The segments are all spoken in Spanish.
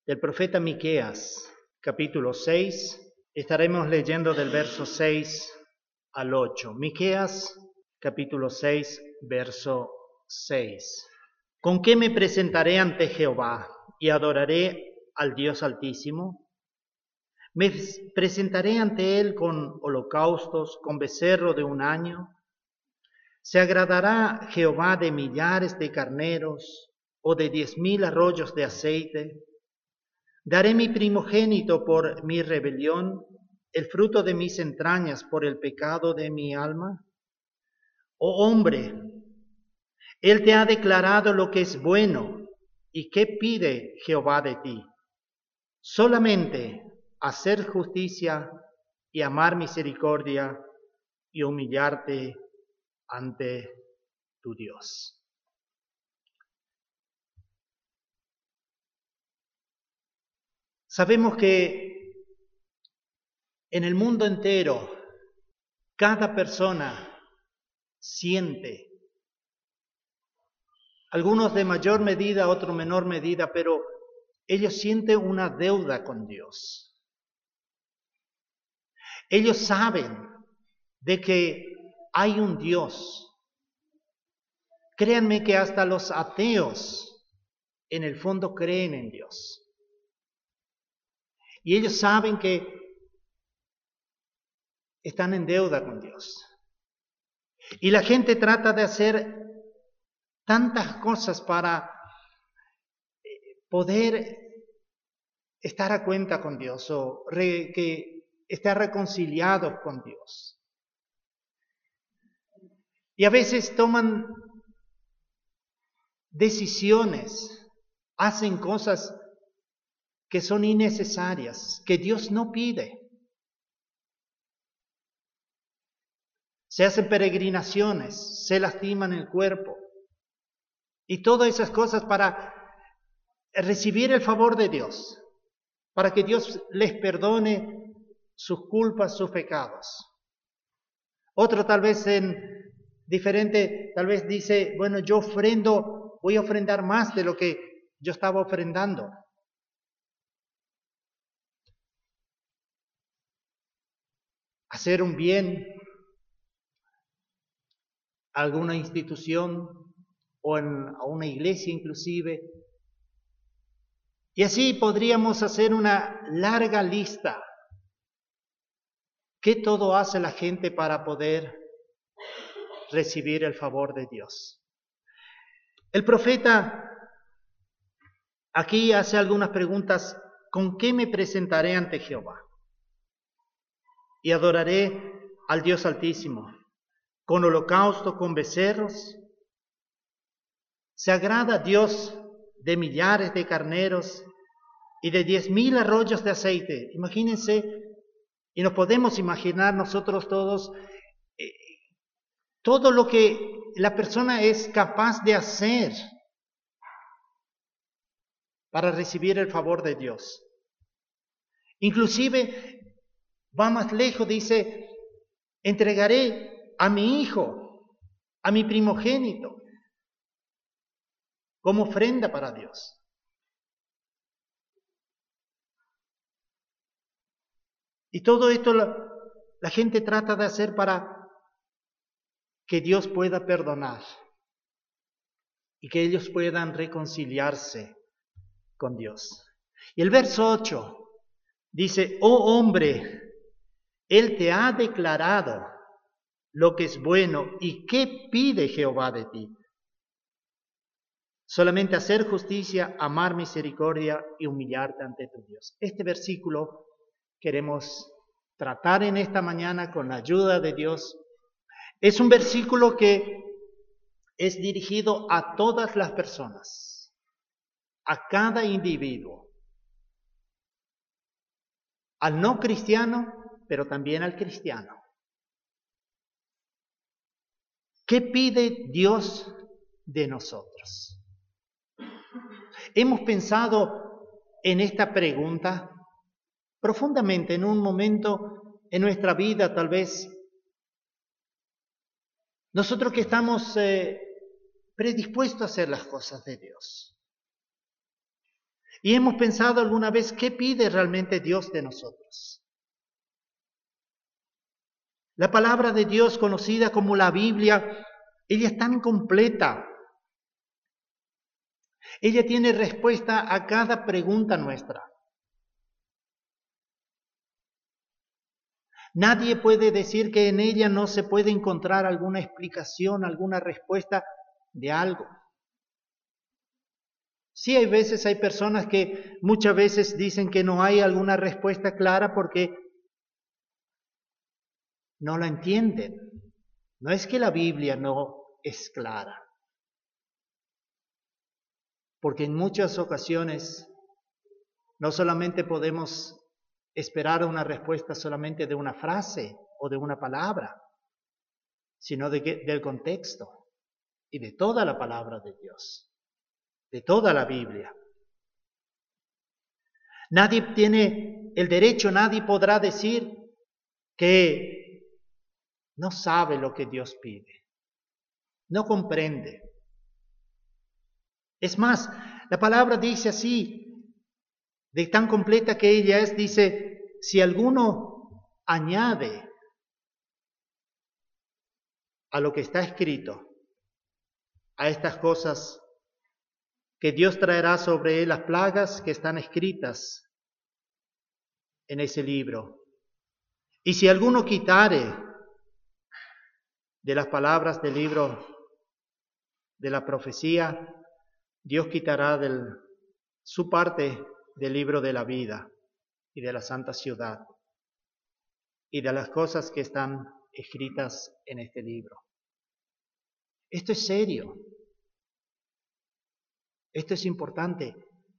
del profeta Miqueas, capítulo 6. Estaremos leyendo del verso 6 al 8. Miqueas, capítulo 6, verso 6. ¿Con qué me presentaré ante Jehová y adoraré al Dios Altísimo? Me presentaré ante él con holocaustos, con becerro de un año. ¿Se agradará Jehová de millares de carneros o de 10,000 arroyos de aceite? ¿Daré mi primogénito por mi rebelión, el fruto de mis entrañas por el pecado de mi alma? Oh hombre, él te ha declarado lo que es bueno, ¿y qué pide Jehová de ti? Solamente hacer justicia y amar misericordia y humillarte ante tu Dios. Sabemos que en el mundo entero cada persona siente, algunos de mayor medida, otros menor medida, pero ellos sienten una deuda con Dios. Ellos saben de que hay un Dios. Créanme que hasta los ateos en el fondo creen en Dios. Y ellos saben que están en deuda con Dios. Y la gente trata de hacer tantas cosas para poder estar a cuenta con Dios o que estar reconciliados con Dios. Y a veces toman decisiones, hacen cosas que son innecesarias, que Dios no pide. Se hacen peregrinaciones, se lastiman el cuerpo y todas esas cosas para recibir el favor de Dios, para que Dios les perdone sus culpas, sus pecados. Otro tal vez en diferente, tal vez dice, bueno, yo ofrendo, voy a ofrendar más de lo que yo estaba ofrendando. Hacer un bien a alguna institución o a una iglesia inclusive. Y así podríamos hacer una larga lista. ¿Qué todo hace la gente para poder recibir el favor de Dios? El profeta aquí hace algunas preguntas. ¿Con qué me presentaré ante Jehová? Y adoraré al Dios Altísimo. ¿Con holocausto, con becerros? ¿Se agrada Dios de millares de carneros y de 10,000 arroyos de aceite? Imagínense, y nos podemos imaginar nosotros todos, todo lo que la persona es capaz de hacer para recibir el favor de Dios. Inclusive va más lejos, dice, entregaré a mi hijo, a mi primogénito, como ofrenda para Dios. Y todo esto la gente trata de hacer para que Dios pueda perdonar y que ellos puedan reconciliarse con Dios. Y el verso 8 dice, oh hombre, Él te ha declarado lo que es bueno y qué pide Jehová de ti. Solamente hacer justicia, amar misericordia y humillarte ante tu Dios. Este versículo queremos tratar en esta mañana con la ayuda de Dios. Es un versículo que es dirigido a todas las personas, a cada individuo, al no cristiano, pero también al cristiano. ¿Qué pide Dios de nosotros? Hemos pensado en esta pregunta profundamente en un momento en nuestra vida, tal vez. Nosotros que estamos predispuestos a hacer las cosas de Dios. Y hemos pensado alguna vez, ¿qué pide realmente Dios de nosotros? La palabra de Dios, conocida como la Biblia, ella es tan completa. Ella tiene respuesta a cada pregunta nuestra. Nadie puede decir que en ella no se puede encontrar alguna explicación, alguna respuesta de algo. Sí, hay personas que muchas veces dicen que no hay alguna respuesta clara porque no la entienden. No es que la Biblia no es clara, porque en muchas ocasiones no solamente podemos esperar una respuesta solamente de una frase o de una palabra, sino del contexto y de toda la palabra de Dios, de toda la Biblia. Nadie tiene el derecho, nadie podrá decir que no sabe lo que Dios pide, no comprende. Es más, la palabra dice así, de tan completa que ella es, dice, si alguno añade a lo que está escrito, a estas cosas, que Dios traerá sobre él las plagas que están escritas en ese libro. Y si alguno quitare de las palabras del libro de la profecía, Dios quitará su parte del libro de la vida y de la santa ciudad y de las cosas que están escritas en este libro. Esto es serio. Esto es importante.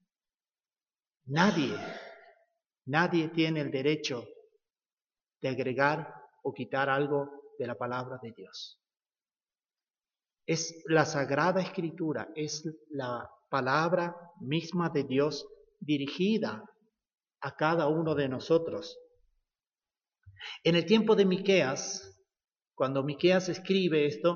Nadie tiene el derecho de agregar o quitar algo de la palabra de Dios. Es la Sagrada Escritura, es la palabra misma de Dios dirigida a cada uno de nosotros. En el tiempo de Miqueas, cuando Miqueas escribe esto,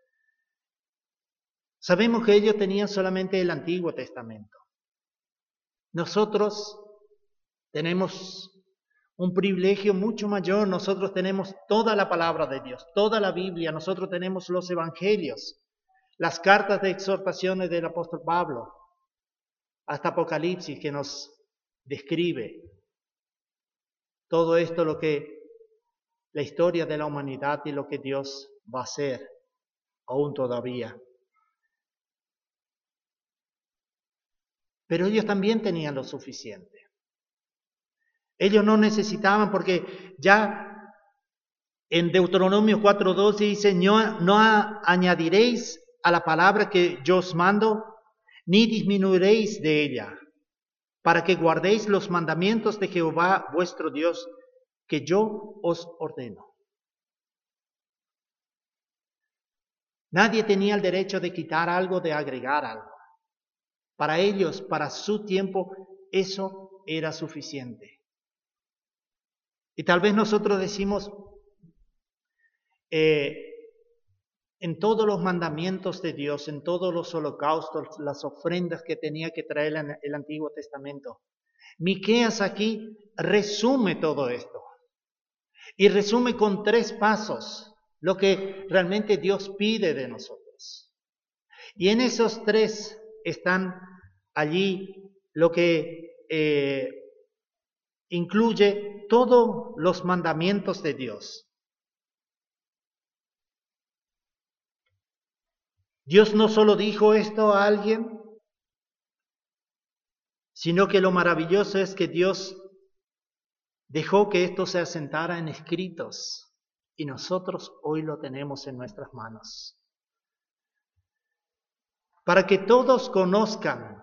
sabemos que ellos tenían solamente el Antiguo Testamento. Nosotros tenemos un privilegio mucho mayor. Nosotros tenemos toda la palabra de Dios, toda la Biblia. Nosotros tenemos los evangelios, las cartas de exhortaciones del apóstol Pablo, hasta Apocalipsis, que nos describe todo esto, lo que la historia de la humanidad y lo que Dios va a hacer aún todavía. Pero ellos también tenían lo suficiente. Ellos no necesitaban, porque ya en Deuteronomio 4:2 dice, no añadiréis a la palabra que yo os mando, ni disminuiréis de ella, para que guardéis los mandamientos de Jehová vuestro Dios, que yo os ordeno. Nadie tenía el derecho de quitar algo, de agregar algo. Para ellos, para su tiempo, eso era suficiente. Y tal vez nosotros decimos, en todos los mandamientos de Dios, en todos los holocaustos, las ofrendas que tenía que traer el Antiguo Testamento, Miqueas aquí resume todo esto. Y resume con 3 pasos lo que realmente Dios pide de nosotros. Y en esos 3 están allí lo que incluye todos los mandamientos de Dios. Dios no solo dijo esto a alguien, sino que lo maravilloso es que Dios dejó que esto se asentara en escritos y nosotros hoy lo tenemos en nuestras manos. Para que todos conozcan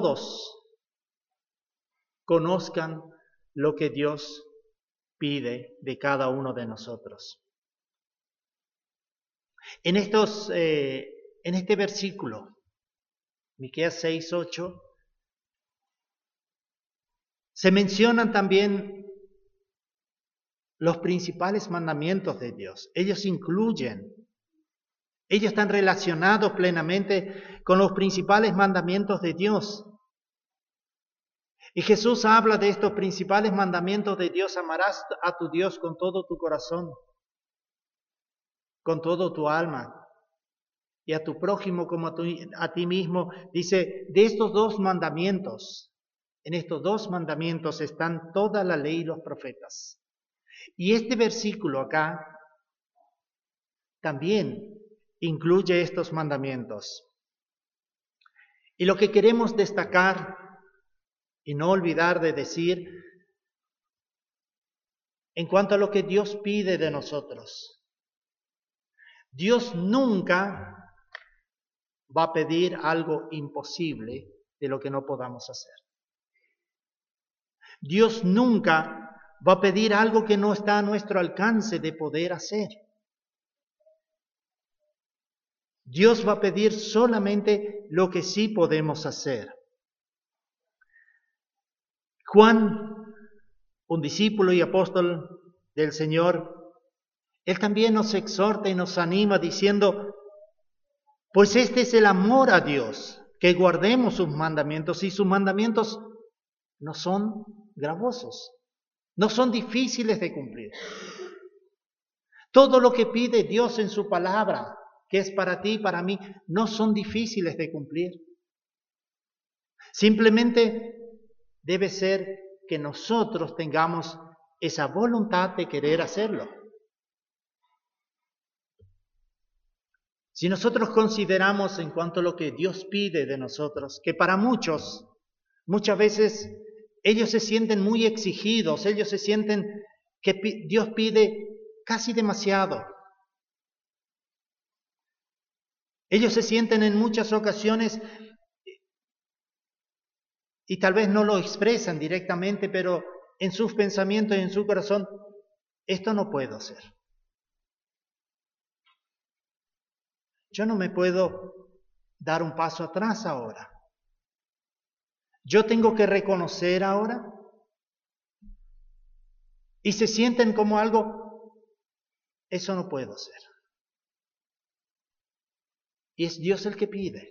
lo que Dios pide de cada uno de nosotros. En este versículo, Miqueas 6:8, se mencionan también los principales mandamientos de Dios. Ellos están relacionados plenamente con los principales mandamientos de Dios. Y Jesús habla de estos principales mandamientos de Dios: amarás a tu Dios con todo tu corazón, con todo tu alma, y a tu prójimo como a ti mismo. Dice, de estos dos mandamientos, en estos dos mandamientos están toda la ley y los profetas. Y este versículo acá también incluye estos mandamientos. Y lo que queremos destacar y no olvidar de decir en cuanto a lo que Dios pide de nosotros: Dios nunca va a pedir algo imposible de lo que no podamos hacer. Dios nunca va a pedir algo que no está a nuestro alcance de poder hacer. Dios va a pedir solamente lo que sí podemos hacer. Juan, un discípulo y apóstol del Señor, él también nos exhorta y nos anima diciendo: pues este es el amor a Dios, que guardemos sus mandamientos, y sus mandamientos no son gravosos, no son difíciles de cumplir. Todo lo que pide Dios en su palabra, que es para ti y para mí, no son difíciles de cumplir. Simplemente debe ser que nosotros tengamos esa voluntad de querer hacerlo. Si nosotros consideramos en cuanto a lo que Dios pide de nosotros, que para muchas veces ellos se sienten muy exigidos, ellos se sienten que Dios pide casi demasiado. Ellos se sienten en muchas ocasiones, y tal vez no lo expresan directamente, pero en sus pensamientos y en su corazón: esto no puedo hacer. Yo no me puedo dar un paso atrás ahora. Yo tengo que reconocer ahora. Y se sienten como algo: eso no puedo hacer. Y es Dios el que pide.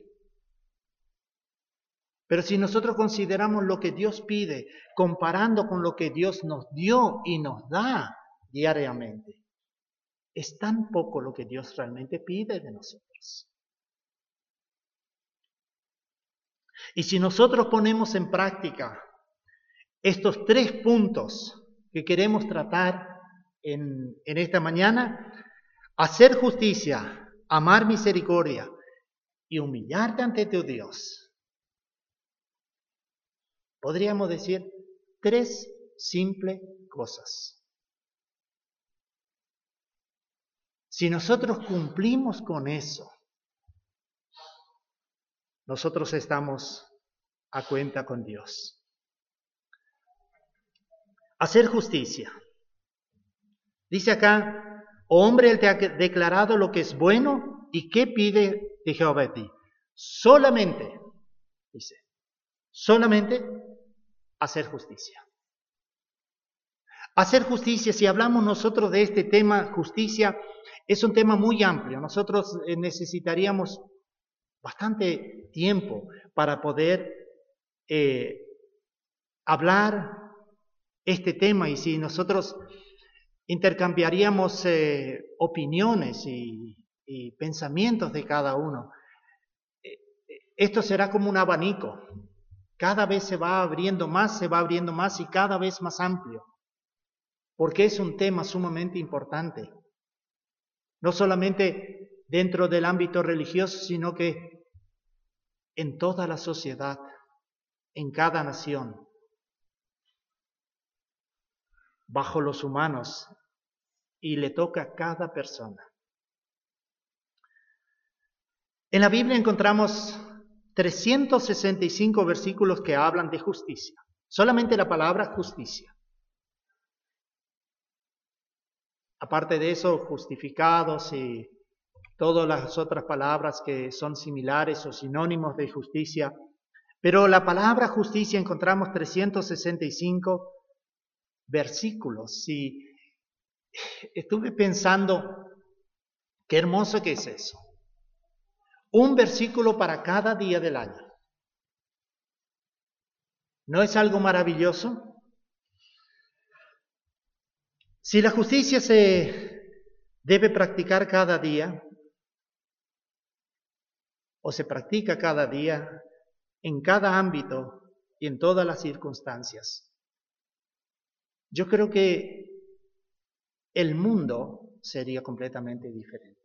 Pero si nosotros consideramos lo que Dios pide, comparando con lo que Dios nos dio y nos da diariamente, es tan poco lo que Dios realmente pide de nosotros. Y si nosotros ponemos en práctica estos 3 puntos que queremos tratar en esta mañana: hacer justicia, amar misericordia y humillarte ante tu Dios, podríamos decir 3 simples cosas. Si nosotros cumplimos con eso, nosotros estamos a cuenta con Dios. Hacer justicia. Dice acá: oh hombre, Él te ha declarado lo que es bueno, y qué pide de Jehová a ti. Solamente, dice, solamente hacer justicia. Hacer justicia, si hablamos nosotros de este tema, justicia, es un tema muy amplio. Nosotros necesitaríamos bastante tiempo para poder hablar este tema, y si nosotros intercambiaríamos opiniones y pensamientos de cada uno, esto será como un abanico. Cada vez se va abriendo más y cada vez más amplio, porque es un tema sumamente importante, no solamente dentro del ámbito religioso, sino que en toda la sociedad, en cada nación, bajo los humanos, y le toca a cada persona. En la Biblia encontramos 365 versículos que hablan de justicia, solamente la palabra justicia. Aparte de eso, justificados y todas las otras palabras que son similares o sinónimos de justicia. Pero la palabra justicia encontramos 365 versículos. Y estuve pensando, qué hermoso que es eso. Un versículo para cada día del año. ¿No es algo maravilloso? Si la justicia se debe practicar cada día, o se practica cada día, en cada ámbito y en todas las circunstancias, yo creo que el mundo sería completamente diferente.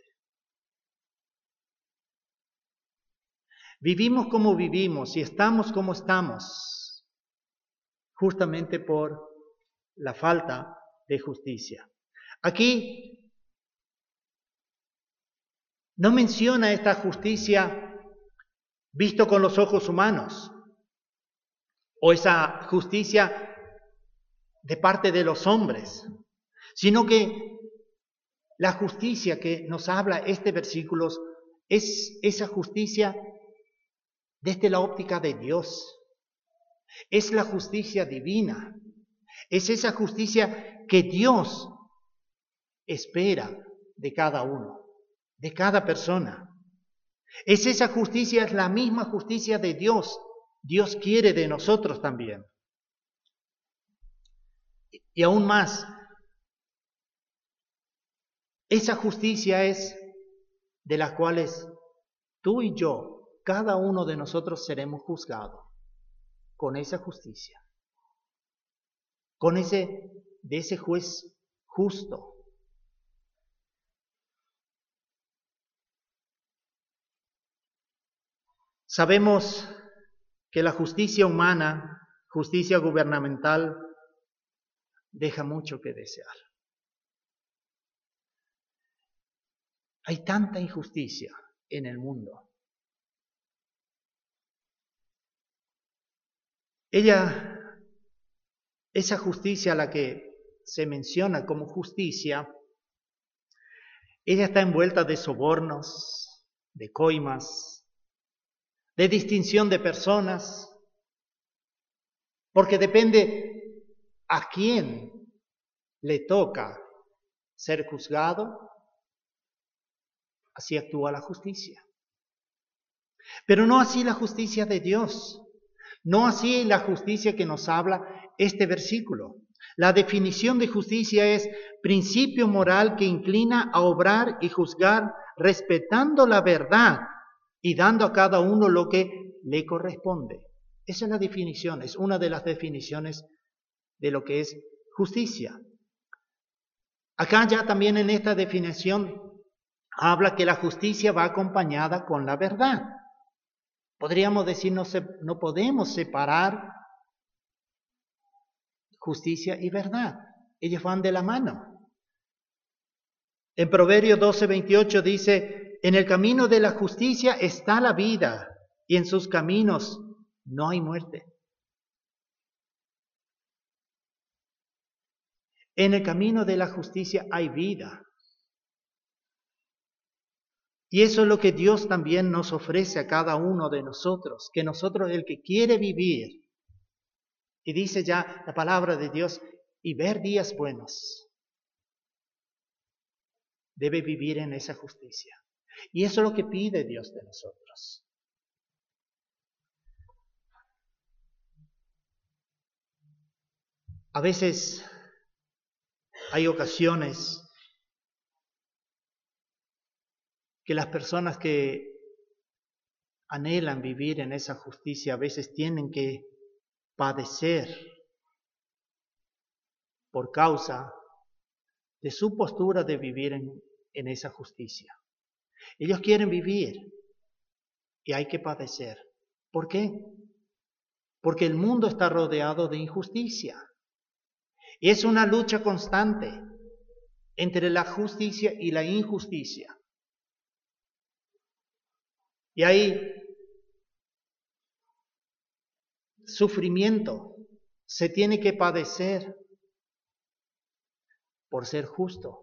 Vivimos como vivimos y estamos como estamos, justamente por la falta de justicia. Aquí no menciona esta justicia visto con los ojos humanos, o esa justicia de parte de los hombres, sino que la justicia que nos habla este versículo es esa justicia desde la óptica de Dios. Es la justicia divina. Es esa justicia que Dios espera de cada uno, de cada persona. Es esa justicia, es la misma justicia de Dios. Dios quiere de nosotros también. Y aún más, esa justicia es de las cuales tú y yo, cada uno de nosotros seremos juzgados con esa justicia, de ese juez justo. Sabemos que la justicia humana, justicia gubernamental, deja mucho que desear. Hay tanta injusticia en el mundo. Esa justicia a la que se menciona como justicia, ella está envuelta de sobornos, de coimas, de distinción de personas, porque depende a quién le toca ser juzgado, así actúa la justicia. Pero no así la justicia de Dios, no así la justicia que nos habla este versículo. La definición de justicia es principio moral que inclina a obrar y juzgar respetando la verdad y dando a cada uno lo que le corresponde. Esa es la definición, es una de las definiciones de lo que es justicia. Acá ya también en esta definición habla que la justicia va acompañada con la verdad. Podríamos decir, no podemos separar justicia y verdad. Ellos van de la mano. En Proverbios 12:28 dice, en el camino de la justicia está la vida y en sus caminos no hay muerte. En el camino de la justicia hay vida. Y eso es lo que Dios también nos ofrece a cada uno de nosotros, que nosotros, el que quiere vivir, y dice ya la palabra de Dios, y ver días buenos, debe vivir en esa justicia. Y eso es lo que pide Dios de nosotros. A veces hay ocasiones que las personas que anhelan vivir en esa justicia a veces tienen que padecer por causa de su postura de vivir en esa justicia. Ellos quieren vivir y hay que padecer. ¿Por qué? Porque el mundo está rodeado de injusticia. Y es una lucha constante entre la justicia y la injusticia. Y hay sufrimiento, se tiene que padecer por ser justo.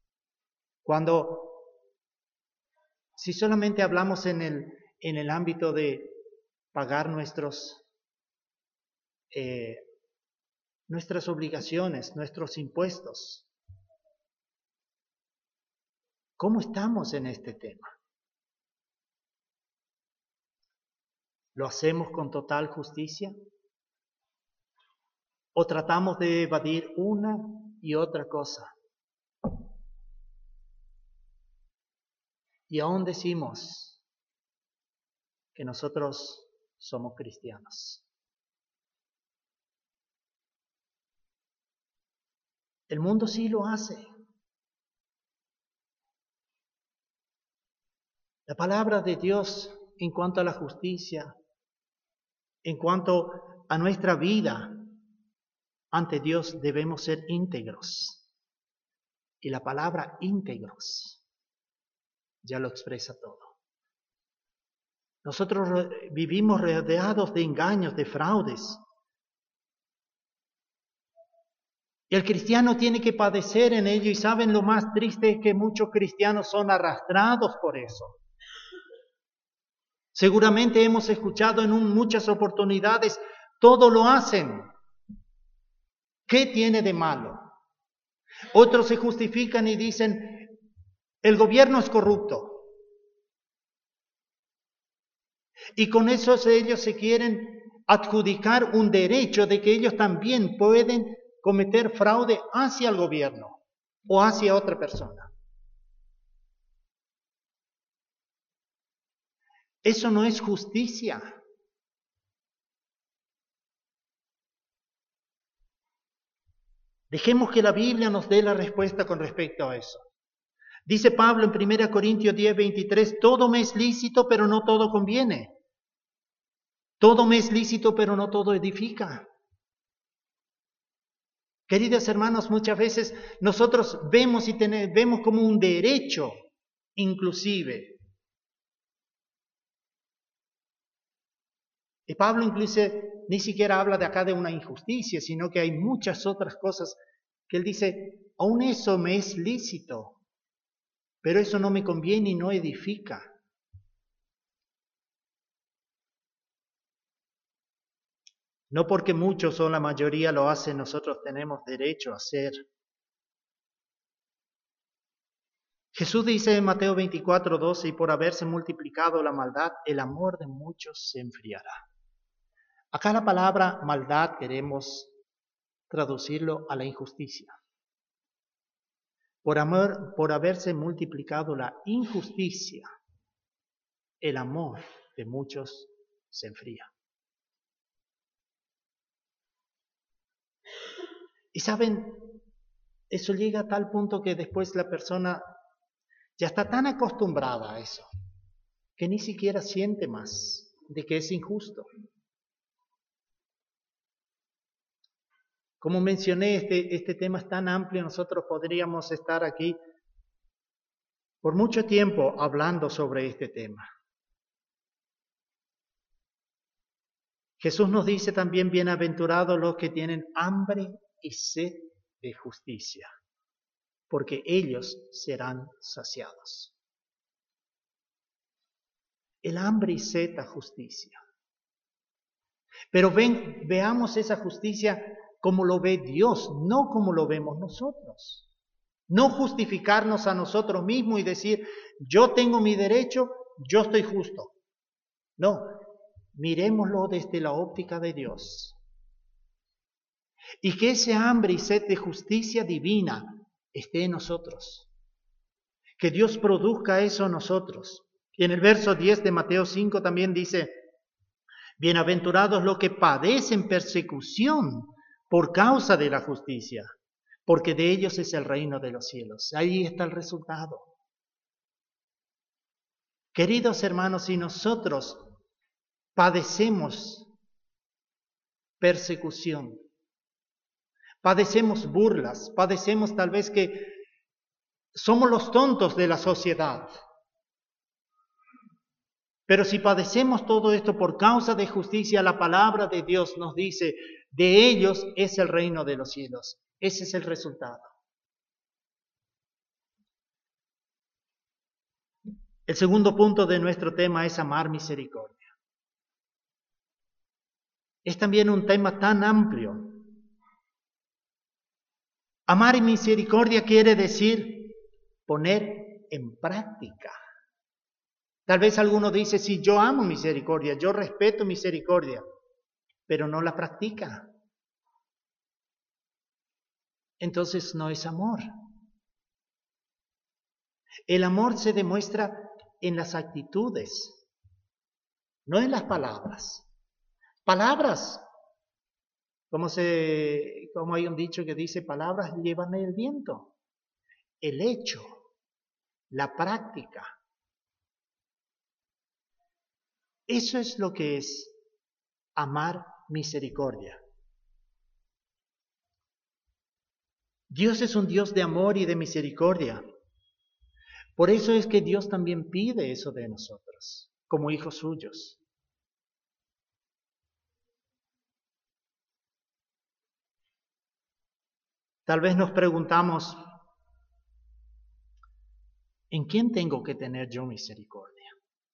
Si solamente hablamos en el ámbito de pagar nuestras obligaciones, nuestros impuestos, ¿cómo estamos en este tema? ¿Lo hacemos con total justicia? o tratamos de evadir una y otra cosa. Y aún decimos que nosotros somos cristianos. El mundo sí lo hace. La palabra de Dios en cuanto a la justicia, en cuanto a nuestra vida ante Dios, debemos ser íntegros. Y la palabra íntegros ya lo expresa todo. Nosotros vivimos rodeados de engaños, de fraudes. Y el cristiano tiene que padecer en ello, y saben, lo más triste es que muchos cristianos son arrastrados por eso. Seguramente hemos escuchado en muchas oportunidades, todo lo hacen. ¿Qué tiene de malo? Otros se justifican y dicen, el gobierno es corrupto. Y con eso ellos se quieren adjudicar un derecho de que ellos también pueden cometer fraude hacia el gobierno o hacia otra persona. Eso no es justicia. Dejemos que la Biblia nos dé la respuesta con respecto a eso. Dice Pablo en 1 Corintios 10:23, todo me es lícito, pero no todo conviene. Todo me es lícito, pero no todo edifica. Queridos hermanos, muchas veces nosotros vemos vemos como un derecho, inclusive. Y Pablo incluso ni siquiera habla de acá de una injusticia, sino que hay muchas otras cosas que él dice, aún eso me es lícito, pero eso no me conviene y no edifica. No porque muchos o la mayoría lo hacen, nosotros tenemos derecho a hacer. Jesús dice en Mateo 24:12, y por haberse multiplicado la maldad, el amor de muchos se enfriará. Acá la palabra maldad queremos traducirlo a la injusticia. Por haberse multiplicado la injusticia, el amor de muchos se enfría. Y saben, eso llega a tal punto que después la persona ya está tan acostumbrada a eso, que ni siquiera siente más de que es injusto. Como mencioné, este tema es tan amplio, nosotros podríamos estar aquí por mucho tiempo hablando sobre este tema. Jesús nos dice también, bienaventurados los que tienen hambre y sed de justicia, porque ellos serán saciados. El hambre y sed a justicia. Pero veamos esa justicia como lo ve Dios, no como lo vemos nosotros. No justificarnos a nosotros mismos y decir, yo tengo mi derecho, yo estoy justo. No, miremoslo desde la óptica de Dios. Y que ese hambre y sed de justicia divina esté en nosotros. Que Dios produzca eso en nosotros. Y en el verso 10 de Mateo 5 también dice, bienaventurados los que padecen persecución por causa de la justicia, porque de ellos es el reino de los cielos. Ahí está el resultado. Queridos hermanos, si nosotros padecemos persecución, padecemos burlas, padecemos tal vez que somos los tontos de la sociedad. Pero si padecemos todo esto por causa de justicia, la palabra de Dios nos dice, de ellos es el reino de los cielos. Ese es el resultado. El segundo punto de nuestro tema es amar misericordia. Es también un tema tan amplio. Amar misericordia quiere decir poner en práctica. Tal vez alguno dice, sí, yo amo misericordia, yo respeto misericordia, pero no la practica. entonces no es amor. El amor se demuestra en las actitudes, no en las palabras. Palabras, como hay un dicho que dice, palabras llevan el viento. El hecho, la práctica. Eso es lo que es amar misericordia. Dios es un Dios de amor y de misericordia. Por eso es que Dios también pide eso de nosotros, como hijos suyos. Tal vez nos preguntamos, ¿en quién tengo que tener yo misericordia?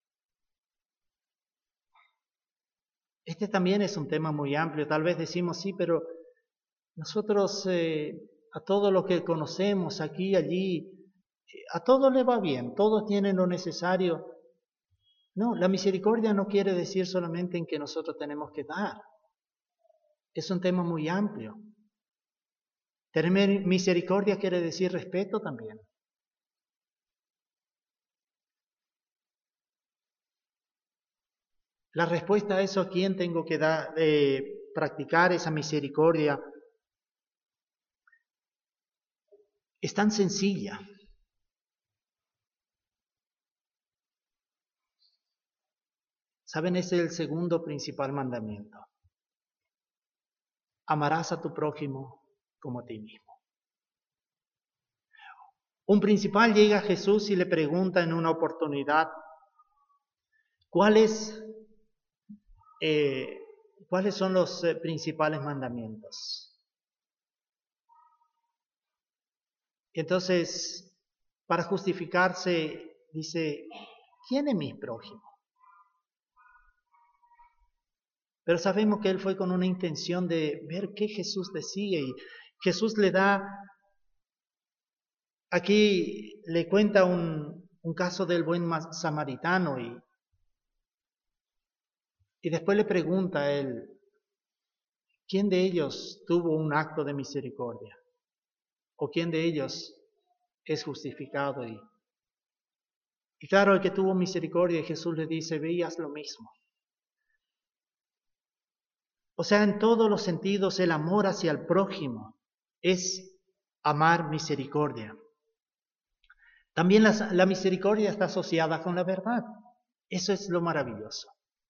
Este también es un tema muy amplio. Tal vez decimos, sí, pero nosotros a todo lo que conocemos aquí y allí, a todo le va bien, todos tienen lo necesario. No, la misericordia no quiere decir solamente en que nosotros tenemos que dar. Es un tema muy amplio. Tener misericordia quiere decir respeto también. La respuesta a eso, ¿a quién tengo que practicar esa misericordia? Es tan sencilla. ¿Saben? Ese es el segundo principal mandamiento. Amarás a tu prójimo como a ti mismo. Un principal llega a Jesús y le pregunta en una oportunidad, ¿cuáles son los principales mandamientos? Y entonces, para justificarse, dice, ¿quién es mi prójimo? Pero sabemos que él fue con una intención de ver qué Jesús decía y Jesús aquí le cuenta un caso del buen samaritano y después le pregunta a él, ¿quién de ellos tuvo un acto de misericordia? ¿O quién de ellos es justificado? Y claro, el que tuvo misericordia, Jesús le dice, ve y haz lo mismo. O sea, en todos los sentidos, el amor hacia el prójimo es amar misericordia. También la misericordia está asociada con la verdad. Eso es lo maravilloso.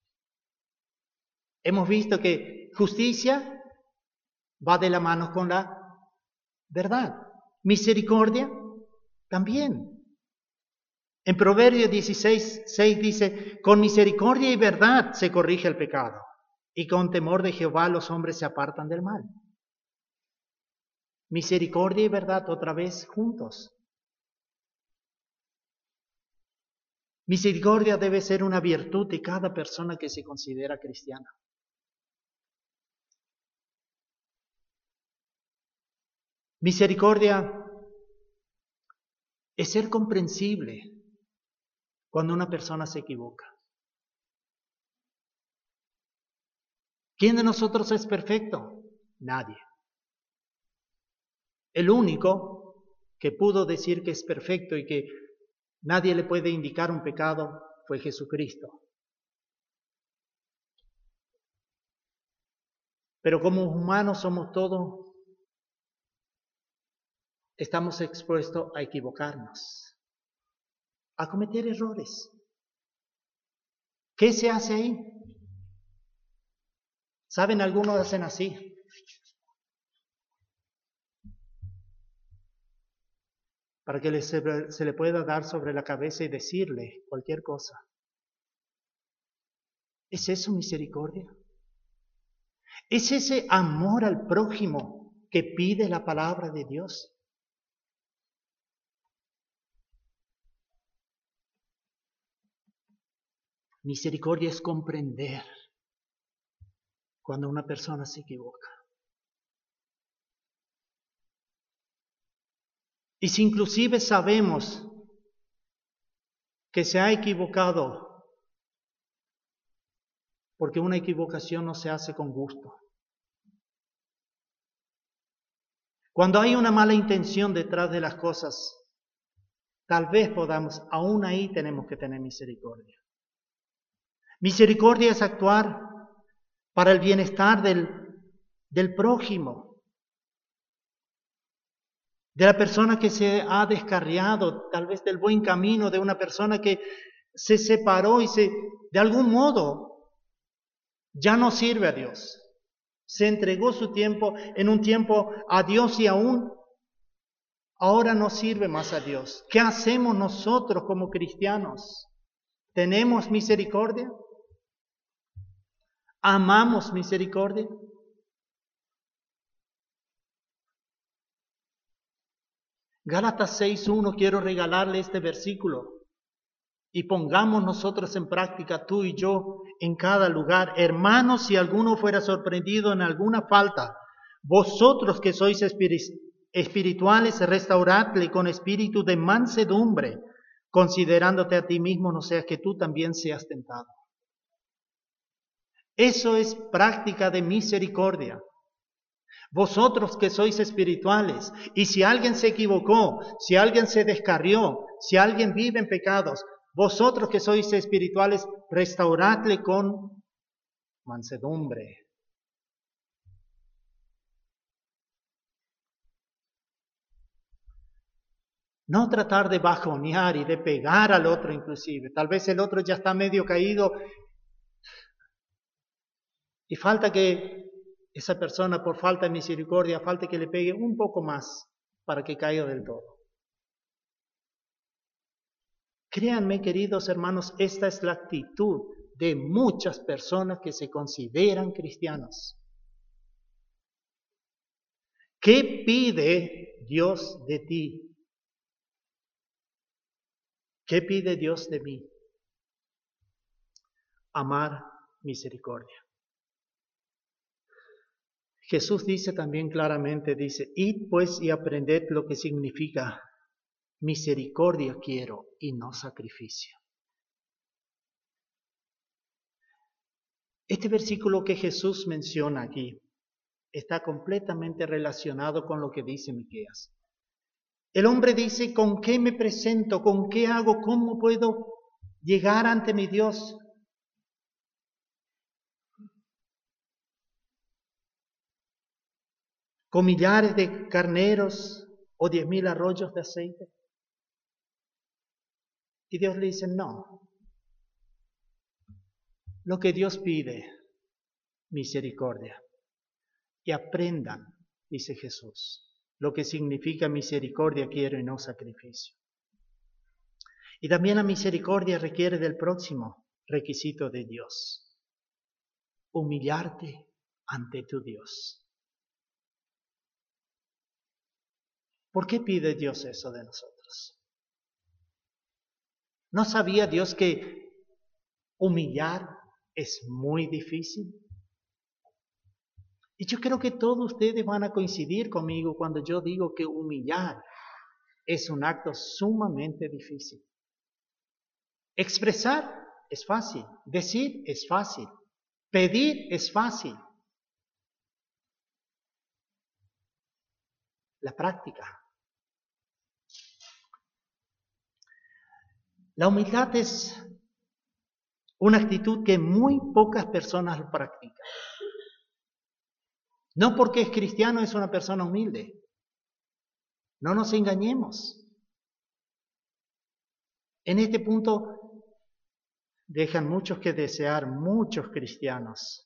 Hemos visto que justicia va de la mano con la verdad. Misericordia también. En Proverbios 16:6 dice, con misericordia y verdad se corrige el pecado, y con temor de Jehová los hombres se apartan del mal. Misericordia y verdad otra vez juntos. Misericordia debe ser una virtud de cada persona que se considera cristiana. Misericordia es ser comprensible cuando una persona se equivoca. ¿Quién de nosotros es perfecto? Nadie. El único que pudo decir que es perfecto y que nadie le puede indicar un pecado fue Jesucristo. Pero como humanos somos todos, estamos expuestos a equivocarnos, a cometer errores. ¿Qué se hace ahí? ¿Saben? Algunos hacen así. Para que se le pueda dar sobre la cabeza y decirle cualquier cosa. ¿Es eso misericordia? ¿Es ese amor al prójimo que pide la palabra de Dios? Misericordia es comprender cuando una persona se equivoca. Y si inclusive sabemos que se ha equivocado, porque una equivocación no se hace con gusto. Cuando hay una mala intención detrás de las cosas, tal vez podamos, aún ahí tenemos que tener misericordia. Misericordia es actuar para el bienestar del prójimo, de la persona que se ha descarriado, tal vez del buen camino, de una persona que se separó y de algún modo ya no sirve a Dios. Se entregó su tiempo en un tiempo a Dios y aún ahora no sirve más a Dios. ¿Qué hacemos nosotros como cristianos? ¿Tenemos misericordia? ¿Amamos misericordia? Gálatas 6:1, quiero regalarle este versículo y pongamos nosotros en práctica, tú y yo, en cada lugar. Hermanos, si alguno fuera sorprendido en alguna falta, vosotros que sois espirituales, restauradle con espíritu de mansedumbre, considerándote a ti mismo, no sea que tú también seas tentado. Eso es práctica de misericordia. Vosotros que sois espirituales, y si alguien se equivocó, si alguien se descarrió, si alguien vive en pecados, vosotros que sois espirituales, restauradle con mansedumbre. No tratar de bajonear y de pegar al otro inclusive. Tal vez el otro ya está medio caído y falta que esa persona, por falta de misericordia, falta que le pegue un poco más para que caiga del todo. Créanme, queridos hermanos, esta es la actitud de muchas personas que se consideran cristianos. ¿Qué pide Dios de ti? ¿Qué pide Dios de mí? Amar misericordia. Jesús dice también claramente, dice, id pues y aprended lo que significa misericordia quiero y no sacrificio. Este versículo que Jesús menciona aquí está completamente relacionado con lo que dice Miqueas. El hombre dice, ¿con qué me presento? ¿Con qué hago? ¿Cómo puedo llegar ante mi Dios? ¿Con millares de carneros o 10,000 arroyos de aceite? Y Dios le dice, no. Lo que Dios pide, misericordia. Y aprendan, dice Jesús, lo que significa misericordia quiero y no sacrificio. Y también la misericordia requiere del próximo requisito de Dios. Humillarte ante tu Dios. ¿Por qué pide Dios eso de nosotros? ¿No sabía Dios que humillar es muy difícil? Y yo creo que todos ustedes van a coincidir conmigo cuando yo digo que humillar es un acto sumamente difícil. Expresar es fácil, decir es fácil, pedir es fácil. La práctica. La humildad es una actitud que muy pocas personas lo practican. No porque es cristiano es una persona humilde. No nos engañemos. En este punto dejan muchos que desear muchos cristianos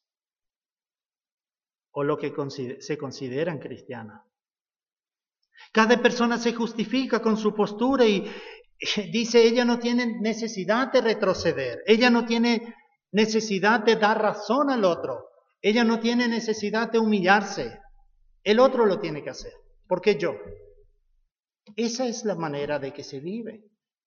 o lo que se consideran cristianos. Cada persona se justifica con su postura y dice, ella no tiene necesidad de retroceder, ella no tiene necesidad de dar razón al otro, ella no tiene necesidad de humillarse, el otro lo tiene que hacer, ¿por qué yo? Esa es la manera de que se vive.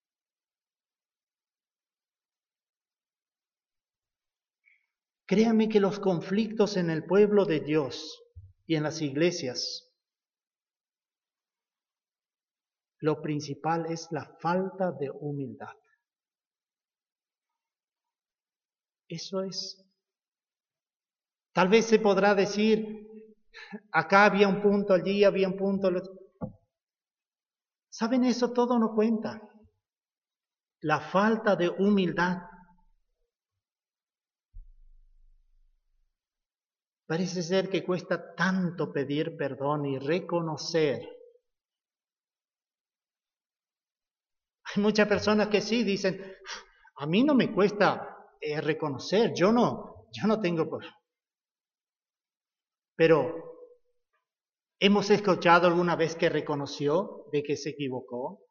Créanme que los conflictos en el pueblo de Dios y en las iglesias, lo principal es la falta de humildad. Eso es. Tal vez se podrá decir, Acá había un punto, allí había un punto. ¿Saben? Eso todo no cuenta. La falta de humildad. Parece ser que cuesta tanto pedir perdón y reconocer. Hay muchas personas que sí dicen, a mí no me cuesta reconocer, yo no tengo... Pero, ¿hemos escuchado alguna vez que reconoció de que se equivocó?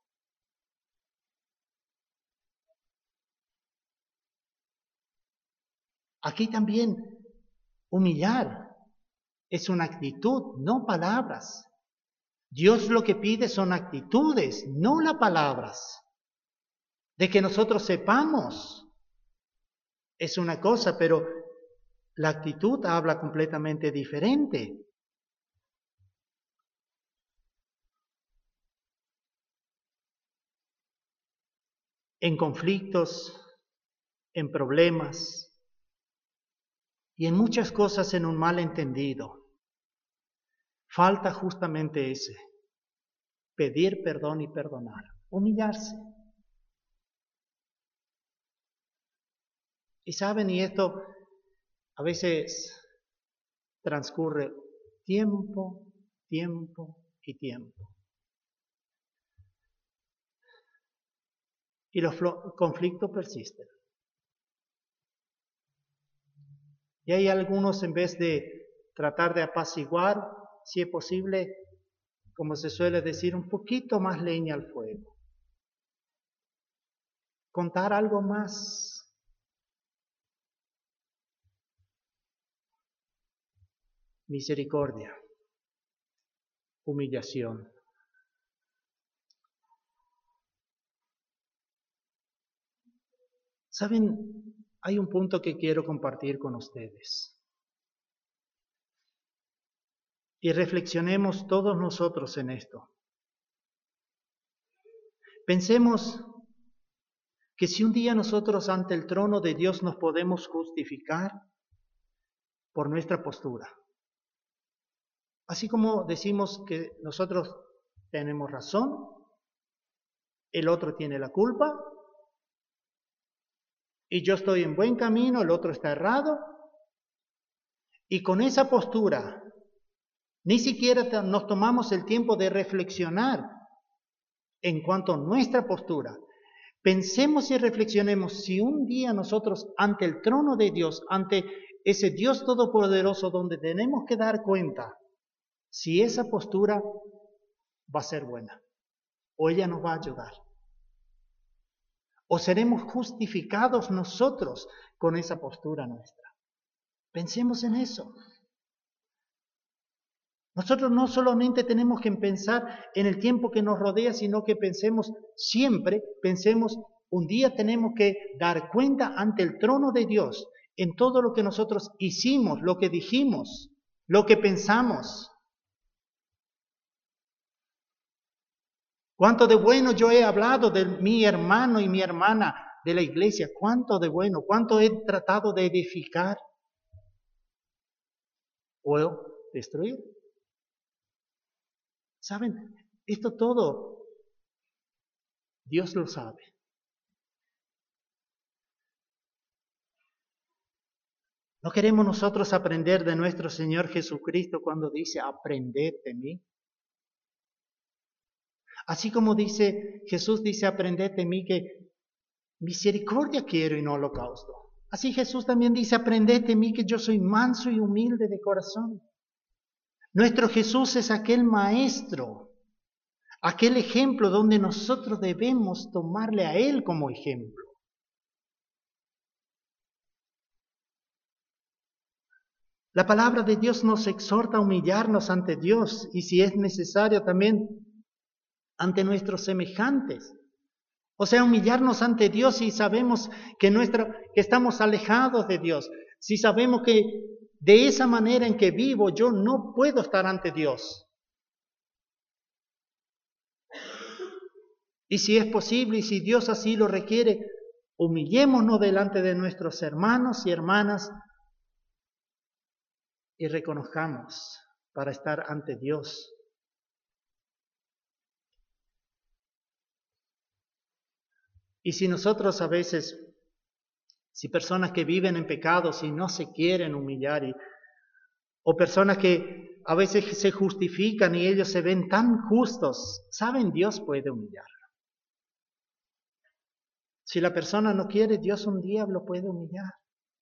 Aquí también, humillar es una actitud, no palabras. Dios lo que pide son actitudes, no las palabras. De que nosotros sepamos es una cosa, pero la actitud habla completamente diferente. En conflictos, en problemas y en muchas cosas en un malentendido. Falta justamente ese, pedir perdón y perdonar, humillarse. Y saben, y esto a veces transcurre tiempo y tiempo. Y los conflictos persisten. Y hay algunos, en vez de tratar de apaciguar, si es posible, como se suele decir, un poquito más leña al fuego. Contar algo más. Misericordia, humillación. ¿Saben? Hay un punto que quiero compartir con ustedes. Y reflexionemos todos nosotros en esto. Pensemos que si un día nosotros ante el trono de Dios nos podemos justificar por nuestra postura. Así como decimos que nosotros tenemos razón, el otro tiene la culpa, y yo estoy en buen camino, el otro está errado, y con esa postura ni siquiera nos tomamos el tiempo de reflexionar en cuanto a nuestra postura. Pensemos y reflexionemos si un día nosotros ante el trono de Dios, ante ese Dios todopoderoso donde tenemos que dar cuenta, si esa postura va a ser buena o ella nos va a ayudar. O seremos justificados nosotros con esa postura nuestra. Pensemos en eso. Nosotros no solamente tenemos que pensar en el tiempo que nos rodea, sino que pensemos un día tenemos que dar cuenta ante el trono de Dios en todo lo que nosotros hicimos, lo que dijimos, lo que pensamos. Cuánto de bueno yo he hablado de mi hermano y mi hermana de la iglesia, cuánto de bueno, cuánto he tratado de edificar o destruir. ¿Saben? Esto todo Dios lo sabe. ¿No queremos nosotros aprender de nuestro Señor Jesucristo cuando dice, aprended de mí? Así como dice, Jesús dice, aprended de mí que misericordia quiero y no holocausto. Así Jesús también dice, aprended de mí que yo soy manso y humilde de corazón. Nuestro Jesús es aquel maestro, aquel ejemplo donde nosotros debemos tomarle a Él como ejemplo. La palabra de Dios nos exhorta a humillarnos ante Dios y si es necesario también ante nuestros semejantes. O sea, humillarnos ante Dios si sabemos que estamos alejados de Dios. Si sabemos que de esa manera en que vivo yo no puedo estar ante Dios. Y si es posible y si Dios así lo requiere, humillémonos delante de nuestros hermanos y hermanas y reconozcamos para estar ante Dios. Y si nosotros a veces, si personas que viven en pecados y no se quieren humillar, o personas que a veces se justifican y ellos se ven tan justos, saben, Dios puede humillar. Si la persona no quiere, Dios un día lo puede humillar.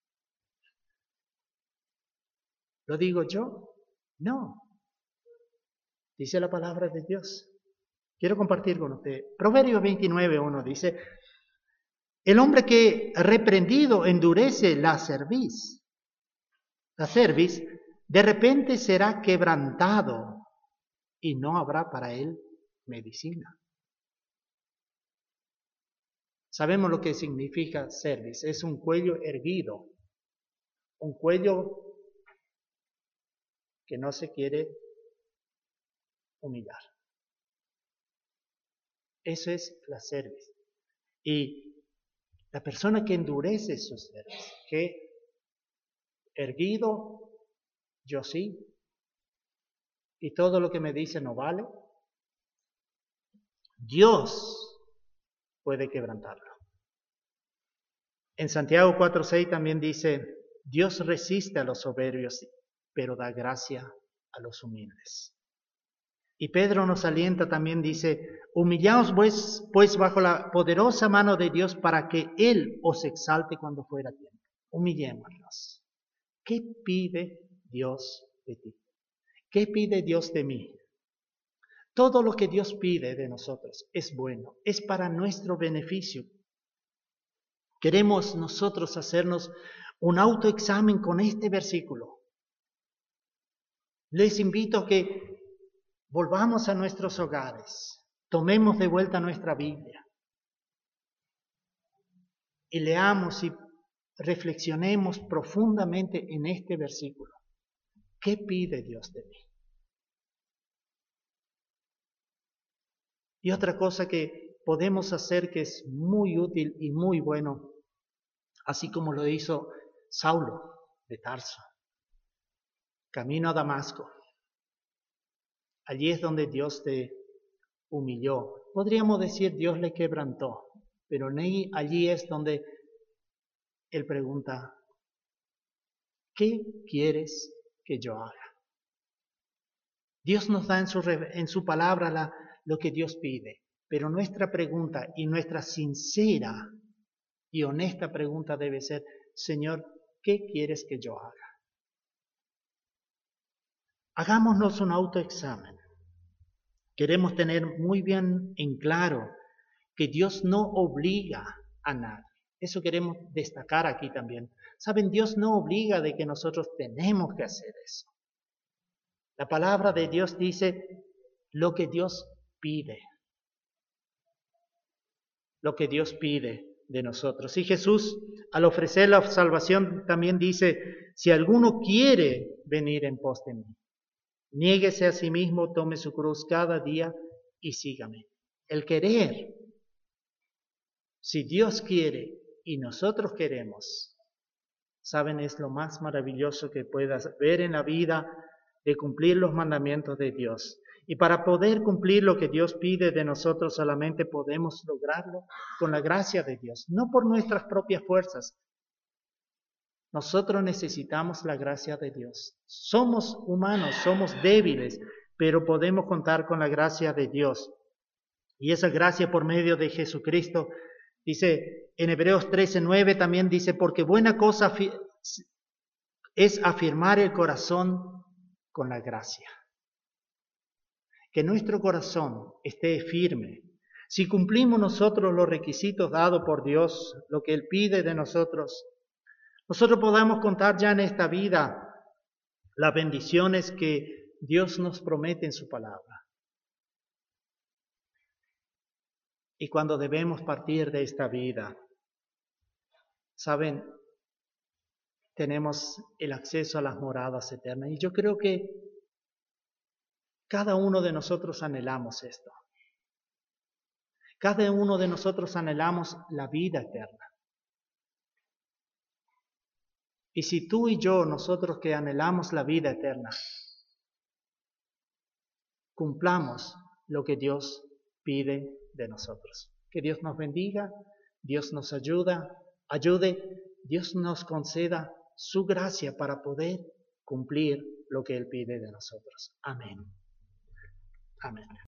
¿Lo digo yo? No. Dice la palabra de Dios. Quiero compartir con usted. Proverbios 29:1 dice, el hombre que reprendido endurece la cerviz, de repente será quebrantado y no habrá para él medicina. Sabemos lo que significa cerviz, es un cuello erguido, un cuello que no se quiere humillar. Eso es la cerviz. Y la persona que endurece su cerviz, que erguido, yo sí, y todo lo que me dice no vale, Dios puede quebrantarlo. En Santiago 4:6 también dice, Dios resiste a los soberbios, pero da gracia a los humildes. Y Pedro nos alienta también, dice, humillaos pues bajo la poderosa mano de Dios para que Él os exalte cuando fuera tiempo. Humillémonos. ¿Qué pide Dios de ti? ¿Qué pide Dios de mí? Todo lo que Dios pide de nosotros es bueno, es para nuestro beneficio. Queremos nosotros hacernos un autoexamen con este versículo. Les invito a que volvamos a nuestros hogares, tomemos de vuelta nuestra Biblia y leamos y reflexionemos profundamente en este versículo. ¿Qué pide Dios de mí? Y otra cosa que podemos hacer que es muy útil y muy bueno, así como lo hizo Saulo de Tarso, camino a Damasco. Allí es donde Dios te humilló. Podríamos decir Dios le quebrantó, pero allí es donde Él pregunta, ¿qué quieres que yo haga? Dios nos da en su palabra lo que Dios pide, pero nuestra pregunta y nuestra sincera y honesta pregunta debe ser, Señor, ¿qué quieres que yo haga? Hagámonos un autoexamen. Queremos tener muy bien en claro que Dios no obliga a nadie. Eso queremos destacar aquí también. Saben, Dios no obliga de que nosotros tenemos que hacer eso. La palabra de Dios dice lo que Dios pide. Lo que Dios pide de nosotros. Y Jesús, al ofrecer la salvación, también dice, si alguno quiere venir en pos de mí, niéguese a sí mismo, tome su cruz cada día y sígame. El querer. Si Dios quiere y nosotros queremos, saben, es lo más maravilloso que puedas ver en la vida de cumplir los mandamientos de Dios. Y para poder cumplir lo que Dios pide de nosotros solamente podemos lograrlo con la gracia de Dios, no por nuestras propias fuerzas. Nosotros necesitamos la gracia de Dios. Somos humanos, somos débiles, pero podemos contar con la gracia de Dios. Y esa gracia por medio de Jesucristo, dice en Hebreos 13:9 también dice, porque buena cosa es afirmar el corazón con la gracia. Que nuestro corazón esté firme. Si cumplimos nosotros los requisitos dados por Dios, lo que Él pide de nosotros, nosotros podamos contar ya en esta vida las bendiciones que Dios nos promete en su palabra. Y cuando debemos partir de esta vida, saben, tenemos el acceso a las moradas eternas. Y yo creo que cada uno de nosotros anhelamos esto. Cada uno de nosotros anhelamos la vida eterna. Y si tú y yo, nosotros que anhelamos la vida eterna, cumplamos lo que Dios pide de nosotros. Que Dios nos bendiga, Dios nos ayude, Dios nos conceda su gracia para poder cumplir lo que Él pide de nosotros. Amén. Amén.